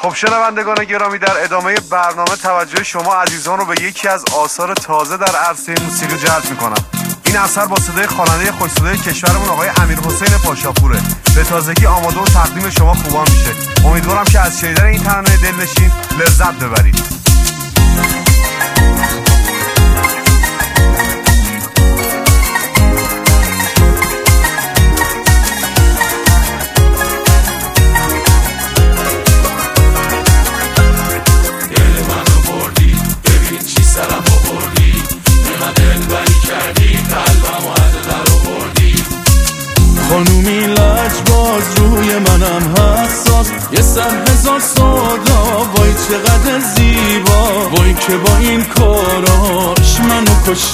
خب شنوندگان گرامی، در ادامه برنامه توجه شما عزیزان رو به یکی از آثار تازه در عرصه موسیقی جلب میکنم. این اثر با صدای خواننده خوش‌صدای کشورمون آقای امیرحسین پاشاپوره. به تازگی آماده و تقدیم شما خوبان میشه. امیدوارم که از شنیدن این ترانه دلنشین لذت ببرید. خانومی لجباز روی منم حساس، یه 100,000 سادا، وای چقدر زیبا، وای که با این کاراش منو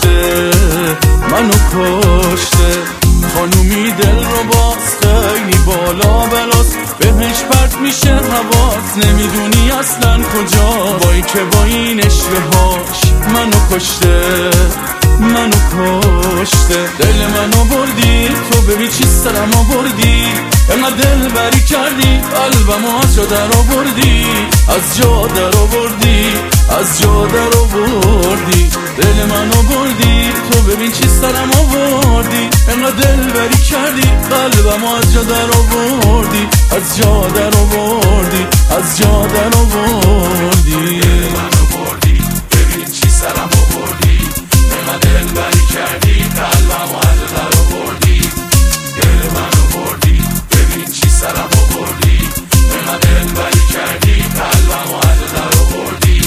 کشته. خانومی دل رو باز خیلی بالا بلاس، بهش پرت میشه حواس، نمیدونی اصلا کجا، وای که با این عشقهاش منو کشته. دل منو بردی، تو ببین چی سرم آوردی، انقدر دل بری کردی، قلبمو از جا در آوردی، دل منو بردی، تو ببین چی سرم آوردی، انقدر دل بری کردی، قلبمو از جا در آوردی، دل منو بردی، ببین چی سرم آوردی، انقدر دل بری کردی، قلبمو از جا در آوردی، دل منو بردی، ببین چی سرم آوردی، انقدر دل بری کردی، قلبمو از جا در آوردی.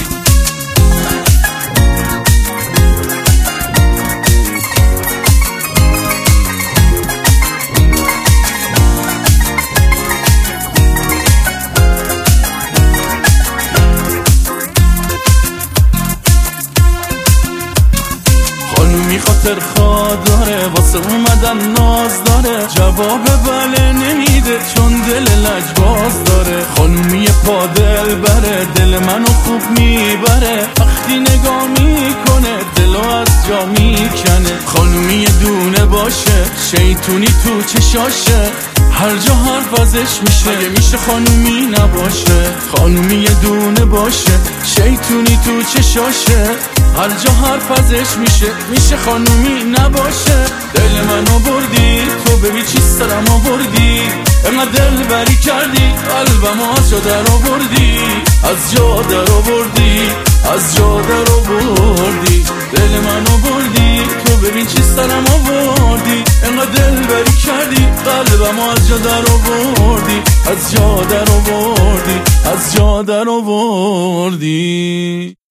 خانومی خاطر خواه داره، واسه اومدن ناز داره، جواب بله نمیده چون دل لجباز داره. خانومی پا دل بره، دل منو خوب میبره، وقتی نگاه میکنه دلو از جا میکنه. خانومی دونه باشه، شیطونی تو چشاشه، هر جا حرف ازش میشه، اگه میشه خانومی نباشه. خانومی دونه باشه، شیطونی تو چشاشه، هر جا حرف ازش میشه خانومی نباشه. دل منو بردی، تو ببین چی سرم آوردی، انقدر دل بری کردی، قلبمو از جا در آوردی، دل منو بردی، تو ببین چی سرم آوردی، انقدر دل بری کردی، قلبمو از جا در آوردی.